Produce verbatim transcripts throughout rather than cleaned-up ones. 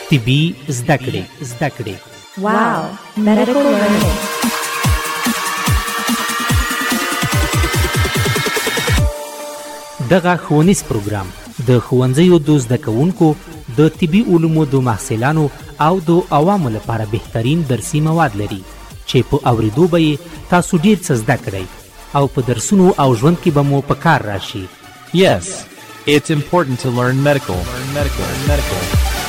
طبي زده کړې زده کړې واو medical learning. دغه ښوونیز پروګرام د ښوونځیو د زده کوونکو د طبي علومو د محصلانو او د عوامو لپاره بهترین درسي مواد لري چې په اوریدو به یې تاسو ډیر څه زده کړئ او په درسونو او ژوند کې به مو په کار راشي. Yes, it's important to learn medical. Learn medical. Learn medical.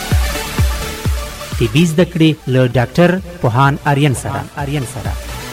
طبي زده کړې له ډاکټر پوهان آرین سره آرین سره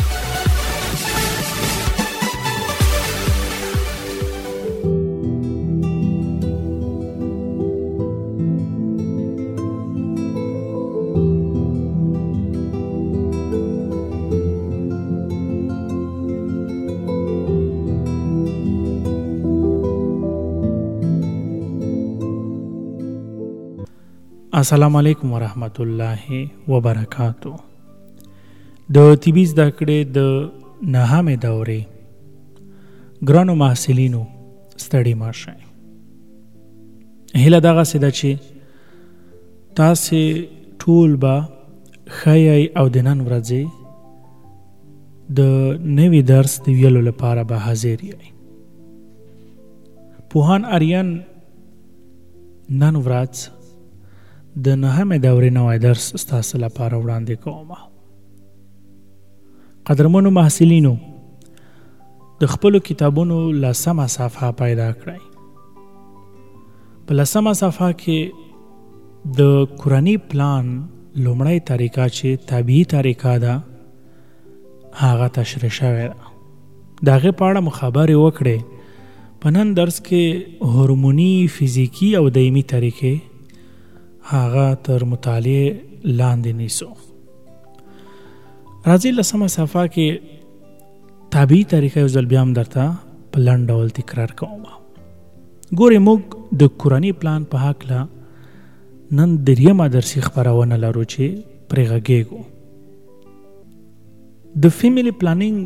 السلام علیکم ورحمت الله وبرکاتو. د طبي زده کړې د نهمې دورې ګرانو محصلینو ستړي مه شئ. هیله دغسې ده چې تاسې ټول به ښه یئ او د نن ورځې د نوي درس د ویلو لپاره به حاضر یئ. پوهان آرین نن ورځ د نهمې دورې نوی درس ستاسو لپاره وړاندې کوم. قدرمنو محصلینو، د خپلو کتابونو لسمه صفحه پیدا کړئ. په لسمه صفحه کې د کورني پلان لومړی طریقه چې طبیعي طریقه ده هغه تشریح شوې ده. د هغې په اړه مو خبرې وکړې. په نن درس کې هورموني، فزیکي او دایمي طریقې هغه تر مطالعه لاندې نیسو. راځئ لسمه صفحه کې طبیعي طریقه یو ځل بیا هم درته په لنډ ډول تکرار کوم. ګورئ، موږ د کورني پلان په هکله نن دریمه درسي خپرونه لرو چې پرې غږیږو. د فیملی پلانینګ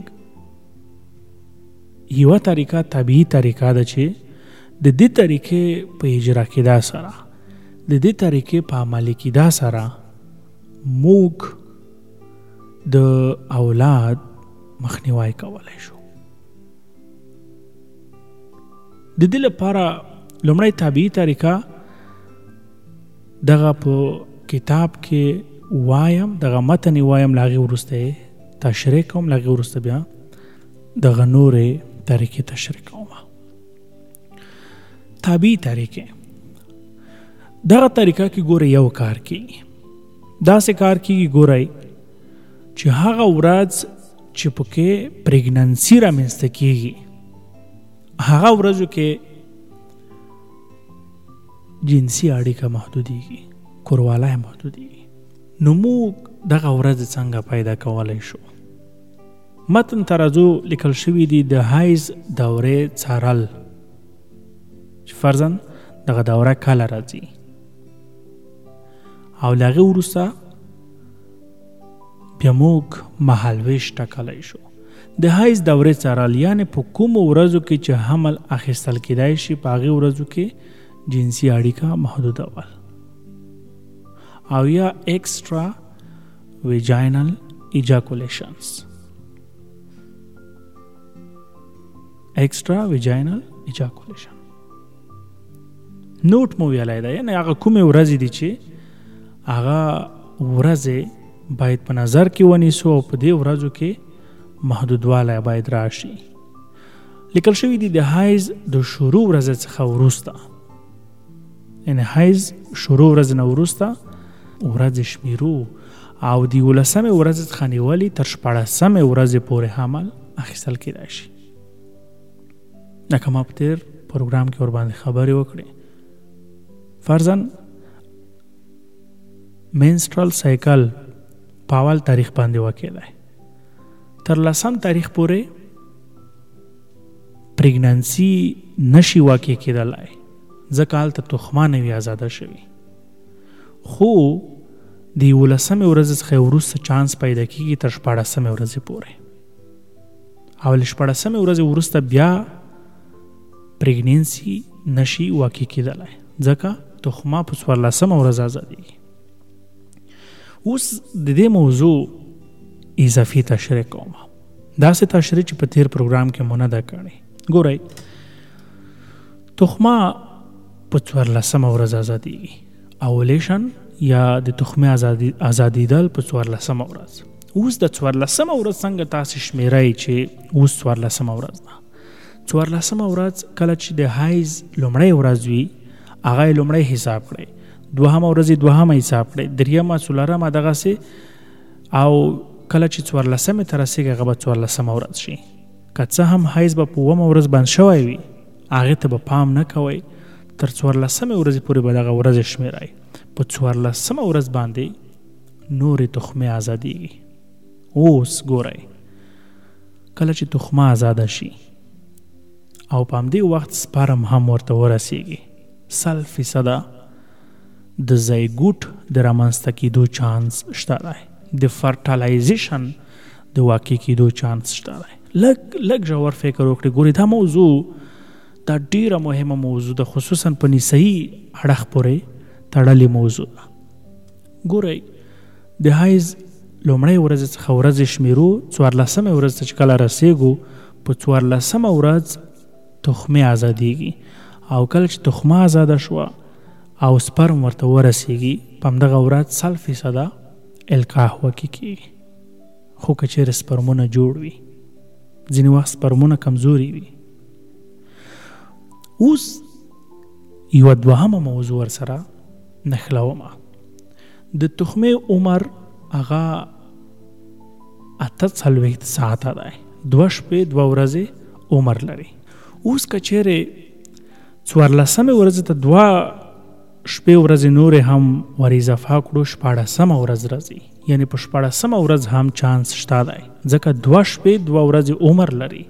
یوه طریقه طبیعي طریقه ده چې د دې طریقې په اجرا کېدا سره د دې طریقې په عملي کېدا سره موږ د اولاد مخنیوی کولی شو. د دې لپاره لومړی طبیعي طریقه دغه په کتاب کې وایم، دغه متن وایم، له هغې وروسته یې تشریح کوم، له هغې وروسته بیا دغه نورې طریقې تشریح کوم. طبیعي طریقې دغه طریقه کې ګورئ یو کار کېږي. داسې کار کېږي ګورئ چې هغه ورځ چې پکې پریګننسي رامنځته کېږي هغه ورځو کې جنسي اړیکه محدودېږي، کوروالی محدودېږي. نو موږ دغه ورځ څنګه پیدا کولی شو؟ متن ترازو لیکل شوي دي د حیض دورې څارل، چې فرضاً دغه دوره کله راځي او له هغې وروسته بیا موږ مهالویش ټاکلی شو. د حیض دورې څارل یعنې په کومو ورځو کې چې حمل اخیستل کېدای شي په هغې ورځو کې جنسي اړیکه محدودول، او یا ایکسټرا ویجاینل ایجاکولیشنز. ایکسټرا ویجاینل ایجاکولیشن نوٹ مو ویلی ده، یعنی هغه کومې ورځې دي چې هغه ورځې باید په نظر کې ونیسو او په دې ورځو کې محدودوالی باید راشي. لیکل شوي دي د حیض د شروع ورځې څخه وروسته، یعنی حیض شروع ورځې نه وروسته ورځې شمیرو او د یولسمې ورځې څخه نیولې تر شپاړسمې ورځې پورې حمل اخیستل کېدای شي. لکه ما په تېر پروګرام کې ورباندې خبرې وکړې. فرضاً منسټرل سایکل په اول تاریخ باندې واقع دی. تر لسم تاریخ پورې پریګننسي نشي واقع کېدلی ځکه هلته تخمه نه وي ازاده شوي، خو د یولسمې ورځې څخه وروسته چانس پیدا کېږي تر شپاړسمې ورځې پورې، او له شپاړسمې ورځې وروسته بیا پریګننسي نشي واقع کېدلی ځکه تخمه په څوارلسمه ورځ ازادېږي. اوس د دې موضوع اضافي تشریح کوم. داسې تشریح چې په تیر پروګرام کې مو نه ده کړې. ګورئ، تخمه په څوارلسمه ورځ ازادېږي. اولیشن یا د تخمې ازادي ازادېدل په څوارلسمه ورځ. اوس د څوارلسمه ورځ څنګه تاسې شمیرئ چې اوس څوارلسمه ورځ ده؟ څوارلسمه ورځ کله چې د حیض لومړۍ ورځ وي هغه یې لومړی حساب کړئ، دوهمه ورځ یې دوهمه حساب کړئ، دریمه څلورمه دغسې، او کله چې څوارلسمې ته رسېږي هغه به څوارلسمه ورځ شي. که څه هم حیض به په اوومه ورځ بند شوی وي هغې ته به پام نه کوئ، تر څوارلسمې ورځې پورې به دغه ورځې شمیرئ. په څوارلسمه ورځ باندې نورې تخمې ازادېږي. اوس ګورئ، کله چې تخمه ازاده شي او په همدې وخت سپرم هم ورته ورسیږي، سل فیصده د زایګوټ د رامنځته کېدو چانس شته دی، د فرټلایزیشن د واقع کېدو چانس شته دی. لږ لږ ژور فکر وکړئ. ګورئ، دا موضوع دا ډیره مهمه موضوع ده، خصوصا په نسایي اړخ پورې تړلې موضوع ده. ګورئ، د حیض لومړۍ ورځ څخه ورځې شمیرو، څوارلسمې ورځ ته چې کله رسېږو په څوارلسمه ورځ تخمې ازادېږي، او کله چې تخمه ازاده شوه او سپرم ورته ورسېږي په همدغه ورځ سل فیصده القاح واقع کېږي. خو که چېرې سپرمونه جوړ وي، ځینې وخت سپرمونه کمزوري وي. اوس یوه دوهمه موضوع ورسره نښلومه. د تخمې عمر هغه اته څلوېښت ساعته دی، دوه شپې دوه ورځې عمر لري. اوس که چېرې څوارلسمې ورځې ته دوه شپې ورځې نورې هم ور اضافه کړو، شپاړسمه ورځ راځي، یعنې په شپاړسمه ورځ هم چانس شته دی، ځکه دوه شپې دوه ورځې عمر لري.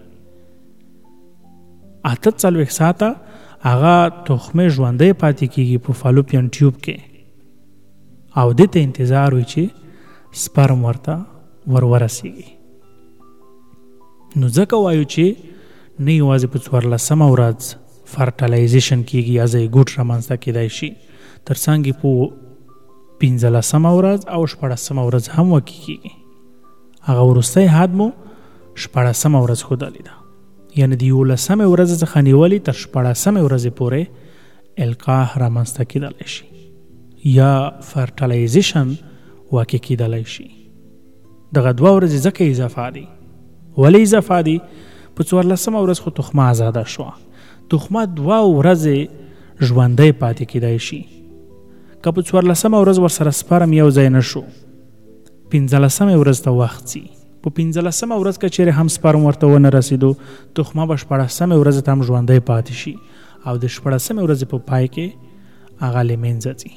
اته څلوېښت ساعته هغه تخمې ژوندی پاتې کېږي په فالوپین ټیوب کې، او دې ته انتظار وي چې سپرم ورته ور ورسېږي. نو ځکه وایو چې نه یوازې په څوارلسمه ورځ فرټلایزیشن کېږي یا زایګوټ رامنځته کېدای شي، تر څنګ یې په پنځلسمه ورځ او شپاړسمه ورځ هم واقع کېږي. هغه وروستی حد مو شپاړسمه ورځ ښودلې ده، یعنې د یولسمې ورځې څخه نیولې تر شپاړسمې ورځې پورې القاح رامنځته کېدلی شي یا فرټلایزیشن واقع کېدلی شي. دغه دوه ورځې ځکه اضافه دي. ولې اضافه دي؟ په څوارلسمه ورځ خو تخمه ازاده شوه، تخمه دوه ورځې ژوندی پاتې کېدای شي. که په څوارلسمه ورځ ورسره سپرم یو ځای نه شو، پنځلسمې ورځ ته وخت ځي. په پنځلسمه ورځ که چېرې هم سپرم ورته ونه رسېدو، تخمه به شپاړسمې ورځې ته هم ژوندی پاتې شي، او د شپاړسمې ورځې په پای کې هغه له منځه ځي.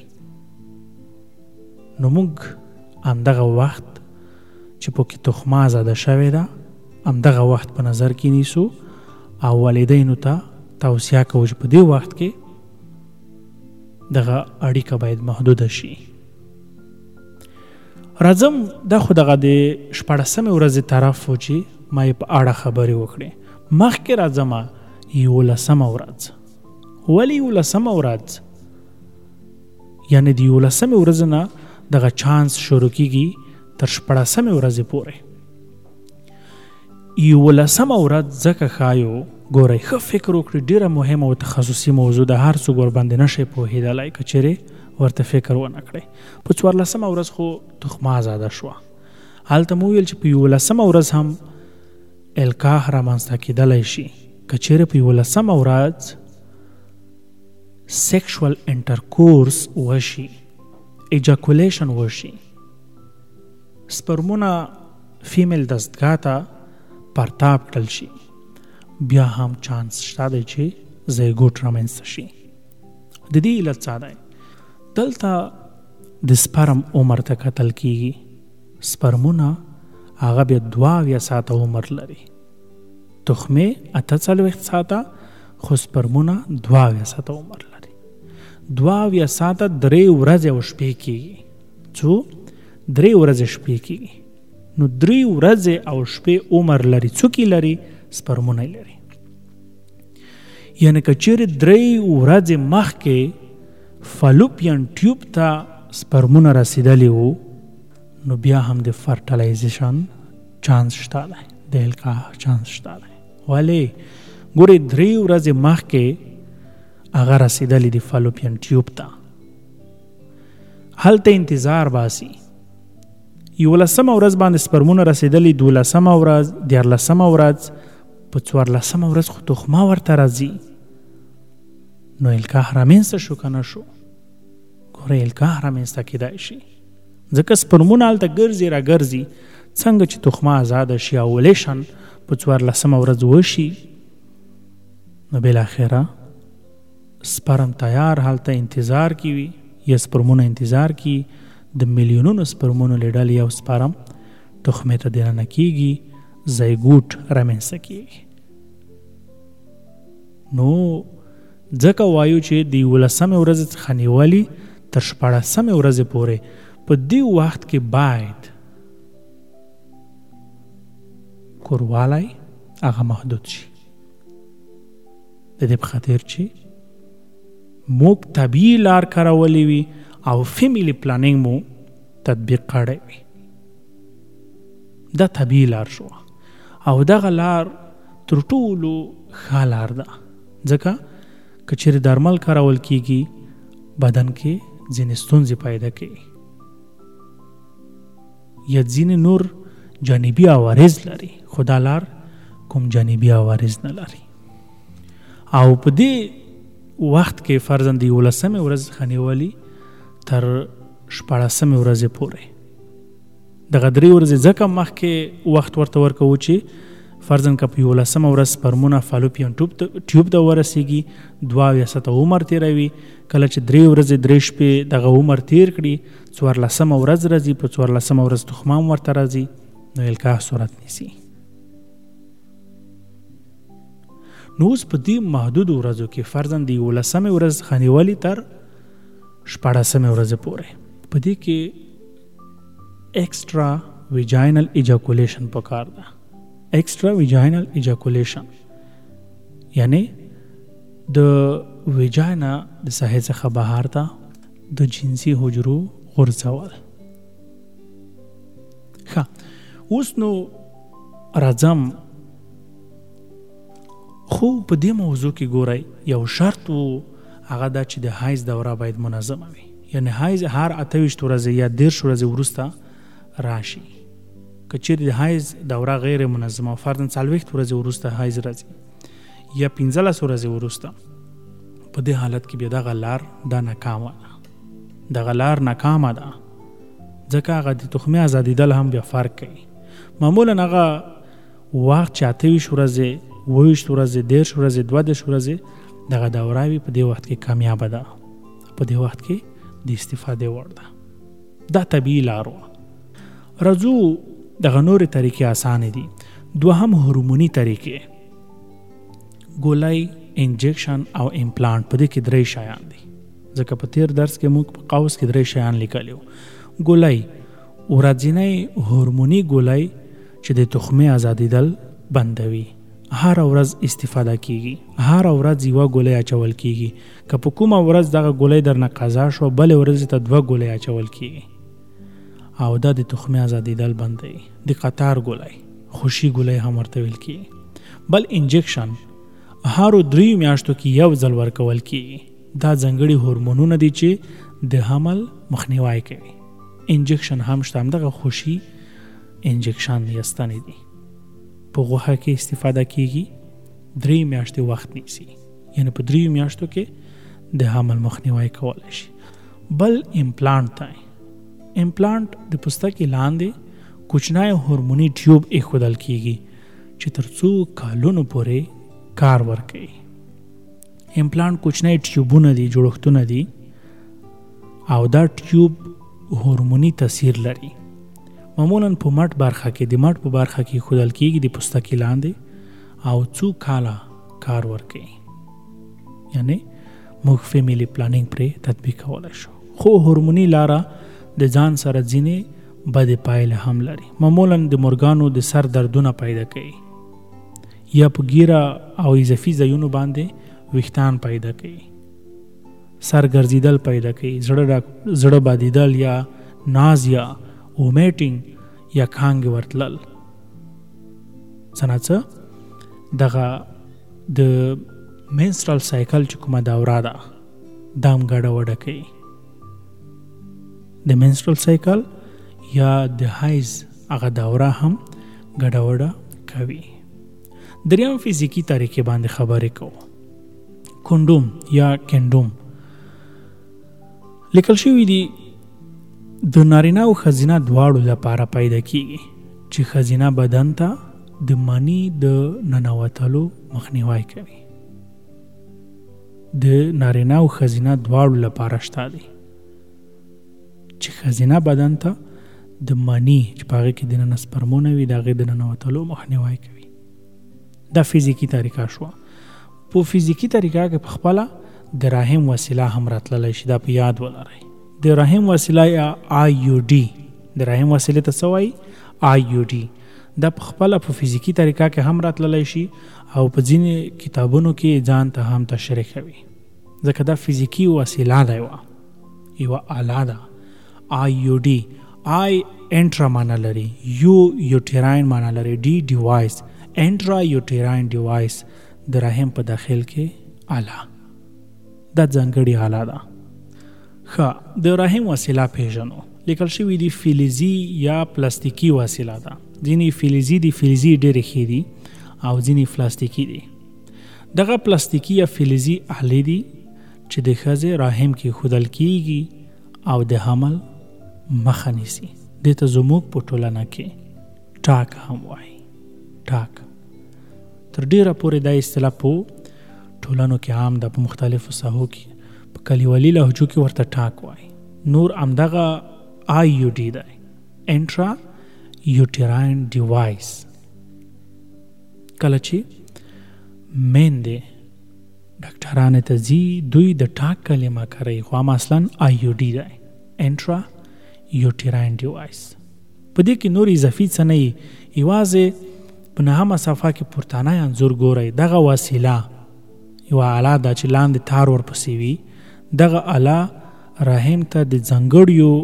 نو موږ همدغه وخت چې پکې تخمه ازاده شوې ده همدغه وخت په نظر کې نیسو، او والدینو ته توصیه کوو چې په دې وخت کې دغه اړیکه باید محدوده شي. راځم دا خو دغه د شپاړسمې ورځې طرف و چې ما یې په اړه خبرې وکړې. مخکې راځم یولسمه ورځ. ولې یولسمه ورځ؟ یعنې د یولسمې ورځې نه دغه چانس شروع کېږي تر شپاړسمې ورځې پورې. یولسمه ورځ ځکه ښایو، ګورئ ښه فکر وکړئ، ډېره مهمه او تخصصي موضوع ده، هر څوک ورباندې نشي پوهېدلی که چېرې ورته فکر ونه کړئ. په څوارلسمه ورځ خو تخمه ازاده شوه، هلته مو ویل چې په یولسمه ورځ هم القاح رامنځته کېدلی شي. که چېرې په یولسمه ورځ سیکشوال انټرکورس وشي، ایجاکولیشن وشي، سپرمونه فیمیل دستګاه ته پرتاب کړل شي، بیا هم چانس شته دی چې زایګوټ رامنځته شي. د دې علت څه دی؟ دلته د سپرم عمر ته کتل کېږي. سپرمونه هغه بیا دوه اویا ساعته عمر لري، تخمې اته څلوېښت ساعته، خو سپرمونه دوه اویا ساعته عمر لري. دوه اویا ساعته درې ورځې او شپې کېږي. څو؟ درې ورځې شپې کېږي. نو درې ورځې او شپې عمر لري. څوک یې لري؟ سپرمونه لري. یعنې که چېرې درې ورځې مخکې فالوپین ټیوب ته سپرمونه رسېدلی وو، نو بیا هم د فرټلایزیشن چانس شته دی، د القاح چانس شته دی. ولې ګورې درې ورځې مخکې هغه رسېدلي دي فالوپین ټیوب ته، هلته انتظار باسي. یولسمه ورځ باندې سپرمونه رسېدلي، دولسمه ورځ، دیارلسمه ورځ، په څوارلسمه ورځ خو تخمه ورته راځي. نو القاح رامنځته شو که نه شو؟ ګوره القاح رامنځته کېدای شي، ځکه سپرمونه هلته ګرځي را ګرځي. څنګه چې تخمه ازاده شي، اولیشن په څوارلسمه ورځ وشي، نو بالاخره سپرم تیار هلته انتظار کی وي، یا سپرمونه انتظار کی، د میلیونونو سپرمونو له ډلې یو سپرم تخمې ته دننه کیږي، زایګوټ رامنځته کیږي. نو ځکه وایو چې د یولسمې ورځې څخه نیولې تر شپاړسمې ورځې پورې په دې وخت کې باید کوروالی هغه محدود شي، د دې په خاطر چې موږ طبیعي لار کارولی وي او فیملی پلانینګ مو تطبیق کړی وي. دا طبیعي لار شو او دغه لار تر ټولو ښه لار ده، ځکه که چېرې درمل کارول کیږي بدن کې ځینې ستونزې پیدا کوي یا ځینې نور جانبي عوارض لري، خو دا لار کوم جانبي عوارض نه لري. او په دې وخت کې فرضاً د یولسمې ورځ څخه نیولې تر شپاړسمې ورځې پورې دغه درې ورځې ځکه مخکې وخت ورته ورکوو چې فرضاً که په یولسمه ورځ سپرمونه فالوپین ټیوب ته ورسیږي، دوه اویا ساعته عمر تېروي. کله چې درې ورځې درې شپې دغه عمر تېر کړي، څوارلسمه ورځ راځي، په څوارلسمه ورځ تخمه هم ورته راځي، نو القاح صورت نیسي. نو اوس په دې محدودو ورځو کې فرضاً د یولسمې ورځ څخه نیولې تر شپاړسمې ورځې پورې په دې کې ایکسټرا ویجاینل ایجاکولیشن پکار ده. ایکسټرا ویجاینل ایجاکولیشن یعنی د ویجاینا د ساحې څخه بهر ته د جنسي حجرو غورځول. ښه اوس نو راځم، خو په دې موضوع کې ګورئ یو شرط و، هغه دا چې د حیض دوره باید منظمه وي، یعنی حیض هر اته ویشت ورځې یا دېرش ورځې وروسته راشي. که چېرې د حیض دوره غیر منظمه، فرضاً څلوېښت ورځې وروسته حیض راځي یا پنځلس ورځې وروسته، په دې حالت کې بیا دغه لار دا ناکامه ده، دغه لار ناکامه ده، ځکه هغه د تخمې ازادېدل هم بیا فرق کوي. معمولاً هغه وخت چې اته ویشت ورځې، اوه ویشت ورځې، دېرش ورځې، دوه دېرش ورځې دغه دوره وي، په دې وخت کې کامیابه ده، په دې وخت کې د استفادې وړ ده. دا طبیعي لار وه. راځو دغه نورې طریقې اسانې دي. دوهم هورموني طریقې، ګولۍ، انجکشن او امپلانټ، په دې کې درې شیان دي، ځکه په تیر درس کې موږ په قوس کې درې شیان لیکلي وو. ګولۍ ورځنۍ هورموني ګولۍ چې د تخمې ازادېدل بندوي، هر ورځ استفاده کیږي، هر ورځ یوه ګولۍ اچول کیږي. که په کومه ورځ دغه ګولۍ درنه قضا شو، بلې ورځې ته دوه ګولۍ اچول کیږي او دا د تخمې ازادېدل بندوي. د قطار ګولۍ، خوشي ګولۍ هم ورته ویل کیږي. بل انجکشن هرو دریو میاشتو کې یو ځل ورکول کیږي. دا ځانګړي هورمونونه دي چې د حمل مخنیوی کوي. انجکشن هم شته، همدغه خوشي انجکشن یستنې دي، په غوښه کې استفاده کیږي، درې میاشتې وخت نیسي، یعنی په دریو میاشتو کې د حمل مخنیوی کولی شي. بل امپلانټ دی. امپلانټ د پوستکي لاندې کوچنی هورموني ټیوب ایښودل کیږي چې تر څو کالونو پورې کار ورکوي. امپلانټ کوچنی ټیوبونه دي، جوړښتونه دي، او دا ټیوب هورموني تاثیر لري. معمولاً په مټ برخه کې، د مټ په برخه کې ایښودل کیږي د پوستکي لاندې، او څو کاله کار ورکوي. یعنی موږ فیملی پلانینګ پرې تطبیق کولی شو. خو هورموني لاره د ځان سره ځینې بدې پایلې هم لري. معمولاً د مورګانو د سر دردونه پیدا کوي، یا په ګیره او اضافي ځایونو باندې ویښتان پیدا کوي، سر ګرځېدل پیدا کوي، زړه زړه بادېدل یا ناز یا اومیټینګ یا کانګې ورتلل څنګه دغه د منسترال سایکل چې کومه دوره ده دام ګډه وډه کوي د منسترال سایکل یا د هایز هغه دوره هم ګډه وډه کوي. دریم فزیکی طریقې باندې خبرې کوو. کونډوم یا کنډوم لیکل شوی دی د نارینه او ښځینه دواړو لپاره پیدا کیږي چې ښځینه بدن ته د مني د ننوتلو مخنیوی کوي. د نارینه او ښځینه دواړو لپاره شته دی چې ښځینه بدن ته د مني چې په هغې کې دننه سپرمونه وي د هغې د ننوتلو مخنیوی کوي. دا فزیکي طریقه شوه. په فزیکي طریقه کې په خپله د رحم وسیله هم راتللی شي. دا په یاد ولرئ. د رحم وسیله یا آی یو ډي د رحم وسیلې ته څه وایي؟ آی یو ډي. دا په خپله په فزیکي طریقه کې هم راتللی شي او په ځینې کتابونو کې ځان ته هم تشریح کوي ځکه دا فزیکي وسیله ده. یوه یوه آله ده. آی یو ډي. آی انټرا معنا لري، یو یوټراین معنا لري، ډي ډیوایس. انټرا یوټراین ډیوایس د رحم په داخل کې آله. دا ځانګړې آله ده. ښه د رحم وسیله پیژنو. لیکل شوي دي فلزي یا پلاستیکي وسیله ده. ځینې فلزي دي، فلزي ډېرې ښې دي او ځینې پلاستیکي دي. دغه پلاستیکي یا فلزي آلې دي چې د ښځې رحم کې ښودل کیږي او د حمل مخه نیسي. دې ته زموږ په ټولنه کې ټاک هم وایي. ټاک تر ډیره پورې دا اصطلاح په ټولنو کې عام ده. په مختلفو ساحو کې په کلیوالي لهجو کې ورته ټاک وایي. نور همدغه آی یو ډي دی، انټرا یوټراین ډیوایس. کله چې میندې ډاکټرانو ته ځي دوی د ټاک کلمه کوي خو هم اصلا آی یو ډي دی، انټرا یوټراین ډیوایس. په دې کې نور اضافي څه نه وي، یوازې په نهمه صفحه کې پورتانی انځور ګورئ. دغه وسیله یوه آله ده چې لاندې تار ورپسې وي. دغه آله رحم ته د ځانګړیو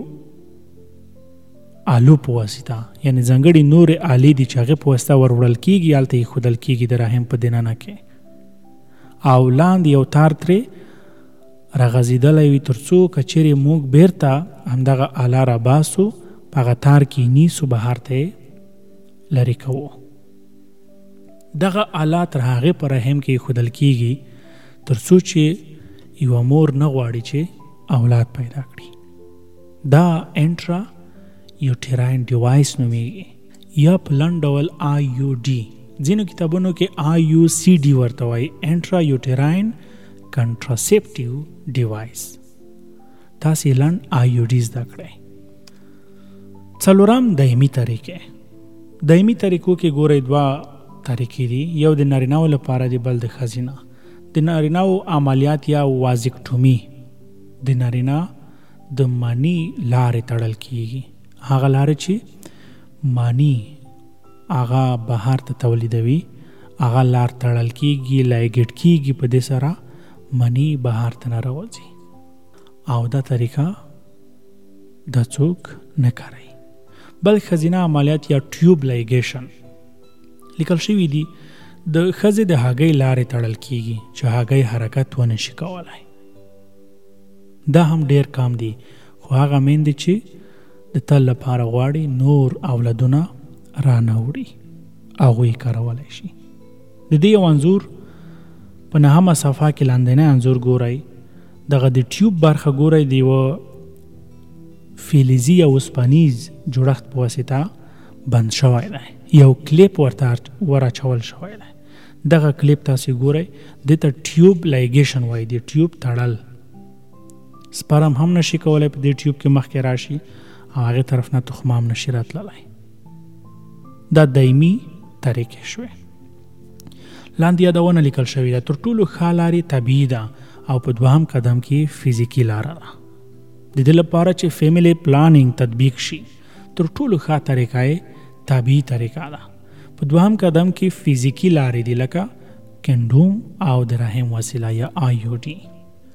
آلو په واسطه یعنې ځانګړي نورې آلې دي چې هغې په واسطه ور وړل کېږي، هلته یې ښودل کېږي د رحم په دننه کې او لاندې یو تار ترې راغځېدلی وي تر څو که چیرې موږ بیرته همدغه آله راباسو په هغه تار کې یې نیسو بهر ته یې لرې کوو. دغه آله تر هغې په رحم کې ایښودل کېږي تر څو چې یوه مور نه غواړي چې اولاد پیدا کړي. دا انټرا یوټراین ډیوایس نومیږي یا په لنډ ډول آی یو ډي. ځینو کتابونو کې آی یو سی ډي ورته وایي، انټرا یوټراین کنټراسپټیو ډیوایس. تاسې لنډ آی یو ډي زده کړئ. څلورم دایمي طریقې. دایمي طریقو کې ګورئ دوه طریقې دي، یو د نارینه‌و لپاره دی بل د ښځینه. د نارینه‌و عملیات یا وازیکټومي د نارینه د مانی لارې تړل کیږي. هغه لارې چې مانی هغه بهر ته تولیدوي هغه لار تړل کیږي، لایګټ کیږي، په دې سره منی بهر ته نه راوځي او دا طریقه دا څوک نه کوي. بل ښځینه عملیات یا ټیوب لایګیشن لیکل شوي دي د ښځې د هګۍ لارې تړل کیږي چې هګۍ حرکت ونه شي کولی. دا هم ډیر کام دي خو هغه میندې چې د تل لپاره غواړي نور اولادونه را نه وړي هغوی کارولی شي. د دې یو انځور په نهمه صفحه کې لاندنی انځور ګورئ. دغه د ټیوب برخه ګورئ د یوه فلزي یا اوسپنیز جوړښت په واسطه بند شوی دی، یو کلیپ ورته وراچول شوی دی. دغه کلیپ تاسې ګورئ دې ته ټیوب لایګیشن وایي، د ټیوب تړل. سپرم هم نشي کولی په دې ټیوب کې مخکې راشي او هغې طرف نه تخمه هم نشي راتللی. دا دایمي طریقې شوې. لاندې یادونه لیکل شوې ده. تر ټولو ښه لارې طبیعي ده او په دوهم قدم کې فزیکي لاره ده. د دې لپاره چې فیملی پلانینګ تطبیق شي تر ټولو ښه طریقه یې طبیعي طریقه ده. په دوهم قدم کې فزیکي لارې دي لکه کنډوم او د رحم وسیله یا آی یو ډي.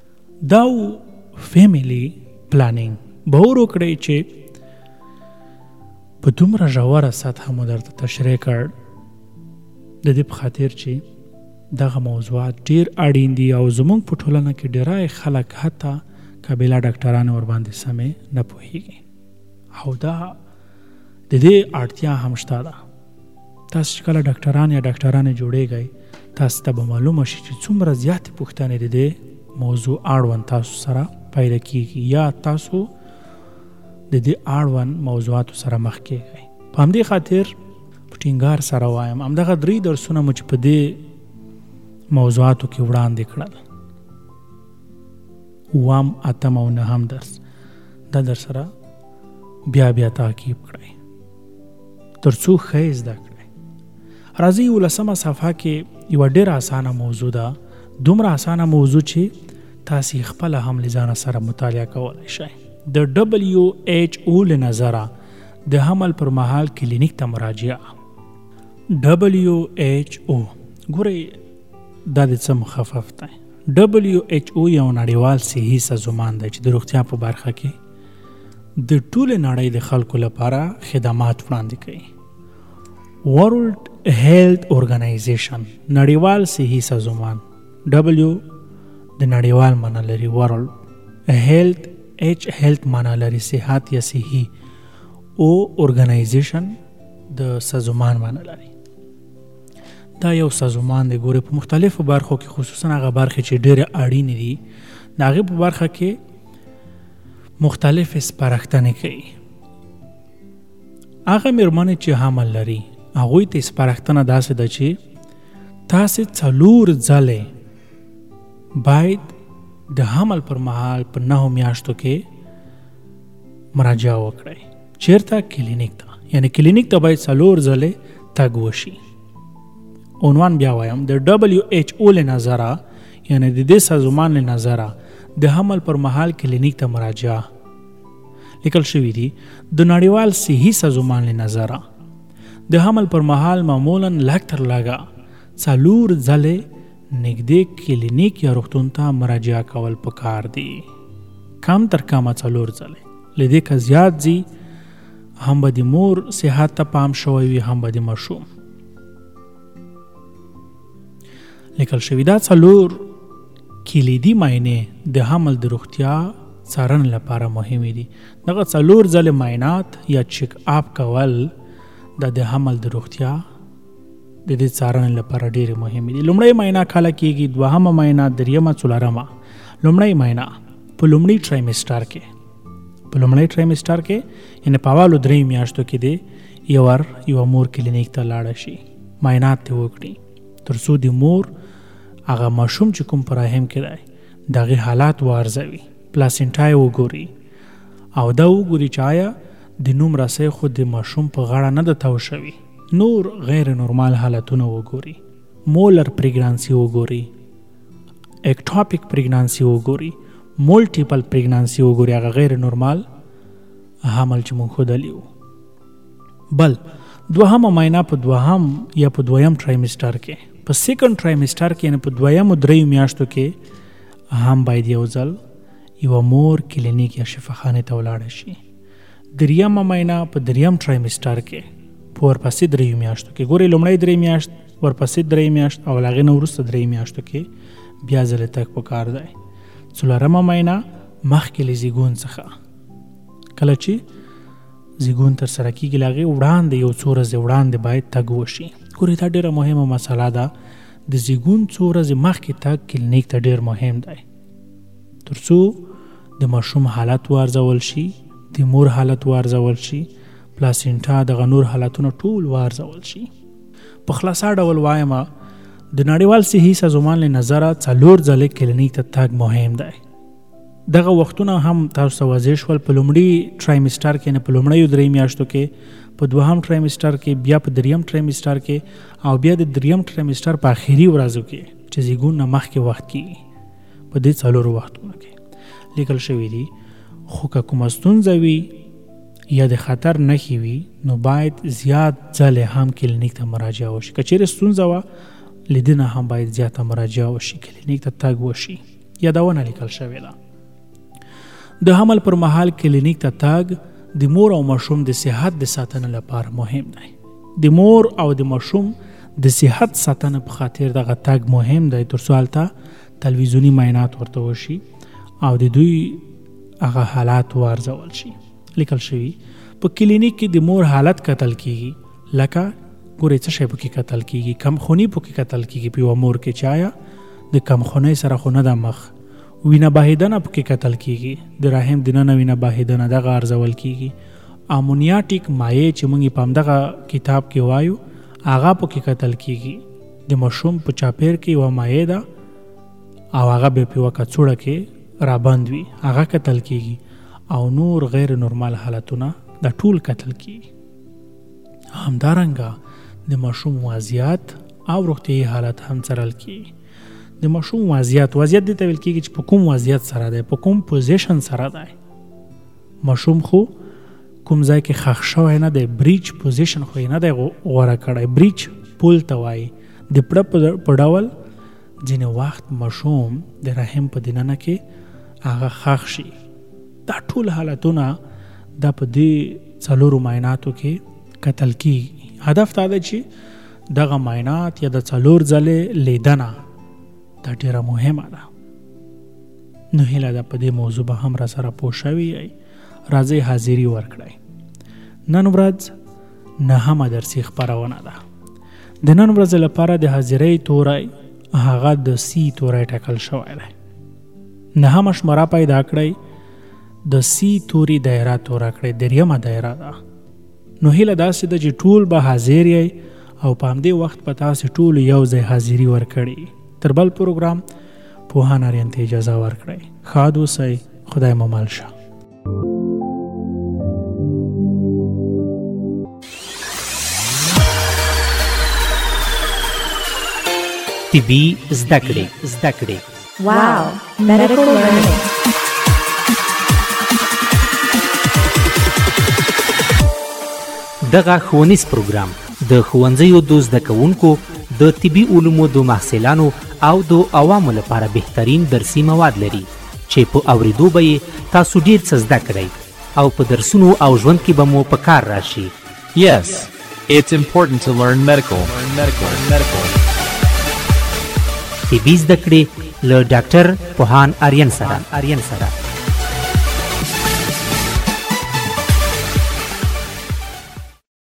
دا فیملی پلانینګ به ور وکړئ چې په دومره ژوره سطحه مو درته تشریح کړ د دې په خاطر چې دغه موضوعات ډیر اړین دي او زموږ په ټولنه کې ډیری خلک حتی قابله ډاکټران ورباندې سمې نه پوهیږي او دا د دې اړتیا هم شته ده. تاسو چې کله ډاکټران یا ډاکټرانې جوړیږئ تاسو ته به معلومه شي چې څومره زیاتې پوښتنې د دې موضوع اړوند تاسو سره پیدا کیږي یا تاسو د دې اړوند موضوعاتو سره مخ کیږئ. په همدې خاطر په ټینګار سره وایم همدغه درې درسونه مو چې په دې موضوعاتو کې وړاندې کړل، اووم، اتم او نهم درس، دا در سره بیا بیا تعقیب کړئ تر څو ښه زده کړئ. راځئ ولسمه صفحه کې یوه ډېره اسانه موضوع ده، دومره اسانه موضوع چې تاسې خپله هم له ځانه سره مطالعه کولی شئ. د ډبلیو ایچ او له نظره د حمل پر مهال کلینیک ته مراجعه. ډبلیو ایچ او ګورئ دا د څه مخفف دی. ډبلیو ایچ او یو نړیوال صحي سازمان دی چې د روغتیا په برخه کې د ټولې نړۍ د خلکو لپاره خدمات وړاندې کوي. ورلد هیلث اورګنایزیشن نړیوال صحي سازمان، ډبلیو د نړیوال معنا لري، ورلد هیلث ایچ هیلث معنا لري صحت یا صحي، او اورګنایزیشن د سازمان معنا لري. دا یو سازمان دی ګورې په مختلفو برخو کې خصوصا هغه برخې چې ډېرې اړینې دي د هغې په برخه کې مختلفې سپارښتنې کوي. هغه میرمنې چې حمل لري هغوی ته سپارښتنه داسې ده چې تاسې څلور ځلې باید د حمل پر مهال په نهو میاشتو کې مراجعه وکړئ. چیرته؟ کلینیک ته، یعنی کلینیک ته باید څلور ځلې تګ وشي. عنوان بیا وایم، د ډبلیو ایچ او له نظره یعنی د دې سازمان له نظره د حمل پر مهال کلینیک ته مراجعه لیکل شوي دي. د نړیوال صحي سازمان له نظره د حمل پر مهال معمولا لږ تر لږه څلور ځلې نږدې کلینیک یا روغتون ته مراجعه کول پکار دي. کم تر کمه څلور ځلې، له دې که زیات ځي هم به د مور صحت ته پام شوی وي هم به د ماشوم. لیکل شوي دا څلور کلیدي معاینې د حمل د روغتیا څارنې لپاره مهمې دي. دغه څلور ځلې معاینات یا چیک اپ کول د د حمل د روغتیا د دې څارنې لپاره ډېرې مهمې دي. لومړی معاینه کله کېږي؟ دوهمه معاینه، دریمه، څلورمه. لومړی معاینه په لومړي ټرایمسټر کې په لومړی ټرایمسټر کې یعنې په اولو درې میاشتو کې دی یو ور یوه مور کلینیک ته لاړه شي، معاینات ترې وکړي تر څو د مور هغه ماشوم چې کوم په رحم کې دی د هغې حالات وارزوي، پلاسینټا یې وګوري او دا وګوري چې آیا د نوم رسۍ خو د ماشوم په غاړه نه ده تاو شوي، نور غیر نورمال حالتونه وګوري، مولر پریګنانسي وګوري، اکټاپیک پریګنانسي وګوري، مولټیپل پریګنانسي وګوري، هغه غیر نورمال حمل چې مونږ ښودلی وو. بل دوهمه معاینه په دوهم یا په دویم ټرایمسټر کې، په سیکنډ ټرایمسټر کې یعنې په دویمو دریو میاشتو کې هم باید یو ځل یوه مور کلینیک یا شفاخانې ته ولاړه شي. دریمه معاینه په دریم ټرایمسټر کې په ورپسې دریو میاشتو کې، ګورئ لومړی درې میاشت، ورپسې درې میاشت او له هغې نه وروسته درې میاشتو کې بیا ځلې تګ پکار دی. څلورمه معاینه مخکې له زیږون څخه، کله چې زیږون تر سره کېږي له هغې وړاندې یو څو ورځې وړاندې باید تګ وشي. ګورئ دا ډېره مهمه مسله ده، د زیږون څو ورځې مخکې تګ کلینیک ته ډېر مهم دی تر څو د ماشوم حالت وارزول شي، د مور حالت وارزول شي، پلاسینټا دغه نور حالتونه ټول وارزول شي. په خلاصه ډول وایم د نړیوال صحي سازمان له نظره څلور ځلې کلینیک ته تګ مهم دی. دغه وختونه هم تاسو ته واضح شول، په لومړي ټرایمسټر کې نه په لومړیو درې میاشتو کې، په دوهم ټرایمسټر کې، بیا په دریم ټرایمسټر کې او بیا د دریم ټرایمسټر په آخري ورځو کې چې زیږون نه مخکې وخت کېږي. په دې څلورو وختونو کې لیکل شوي دي. خو که کومه ستونزه وي یا د خطر نښې وي نو باید زیات ځلې هم کلینیک ته مراجعه وشي. که چیرې ستونزه وه له دې نه هم باید زیاته مراجعه وشي، کلینیک ته تګ وشي. یادونه لیکل شوې ده. د حمل پر مهال کلینیک ته تګ د مور او ماشوم د صحت د ساتنې لپاره مهم دی. د مور او د ماشوم د صحت ساتنه په خاطر دغه تګ مهم دی تر څو هلته تلویزیوني معاینات ورته وشي او د دوی هغه حالات وارزول شي. لیکل شوي په کلینیک کې د مور حالت کتل کیږي، لکه ګورې څه شی پکې کتل کیږي، کمخوني پکې کتل کیږي په یوه مور کې چې آیا د کمخونۍ سره خو نه ده مخ. وینه بهیدنه پکې کتل کیږي، د رحم دننه وینه بهیدنه دغه ارزول کیږي. امونیاټیک مایع چې موږ په همدغه کتاب کې وایو هغه پکې کتل کیږي. د ماشوم په چاپیر کې یوه مایع ده او هغه به په یوه کڅوړه کې رابند وي، هغه کتل کیږي او نور غیر نورمال حالتونه دا ټول کتل کیږي. همدارنګه د ماشوم وضعیت او روغتیایي حالت هم څارل کیږي. د ماشوم وضعیت وضعیت دې ته ویل کیږي چې په کوم وضعیت سره دی، په کوم پوزیشن سره دی. ماشوم خو کوم ځای کې خښ شوی نه دی، بریچ پوزیشن خو یې نه دی غوره کړی. بریچ پول ته وایي. د پړه په ډول ځینې وخت ماشوم د رحم په دننه کې هغه خښ شي. دا ټول حالتونه دا په دې څلورو معایناتو کې کتل کیږي. هدف دا دی چې دغه معاینات یا د څلور ځلې لیدنه دا ډیره مهمه ده. نو هیله ده په دې موضوع به هم را سره پوه شوي یئ. راځئ حاضري ورکړئ. نن ورځ نهمه درسي خپرونه ده. د نن ورځې لپاره د حاضرۍ توری هغه د سی توری ټاکل شوی دی. نهمه شماره پیدا کړئ، د سی توري دایره توره کړئ، دریمه دایره ده. نو هیله داسې ده چې ټول به حاضر یئ او په همدې وخت به تاسې ټول یو ځای حاضري ورکړئ. تر بل پروګرام پوهان آریان ته اجازه ورکړئ. ښاد اوسئ، خدای مو مل شه. طبي زده کړې زده کړې Wow, medical learning. دغه ښوونیز پروګرام د ښوونځیو د زده کوونکو د طبي علومو د محصلانو او د عوامو لپاره بهترین درسي مواد لري چې په اوریدو به یې تاسو ډیر څه زده کړئ او په درسونو او ژوند کې به مو په کار راشي. Yes, it's important to learn medical. Learn medical. Medical. طبي زده کړې له ډاکټر پوهان آریان سره.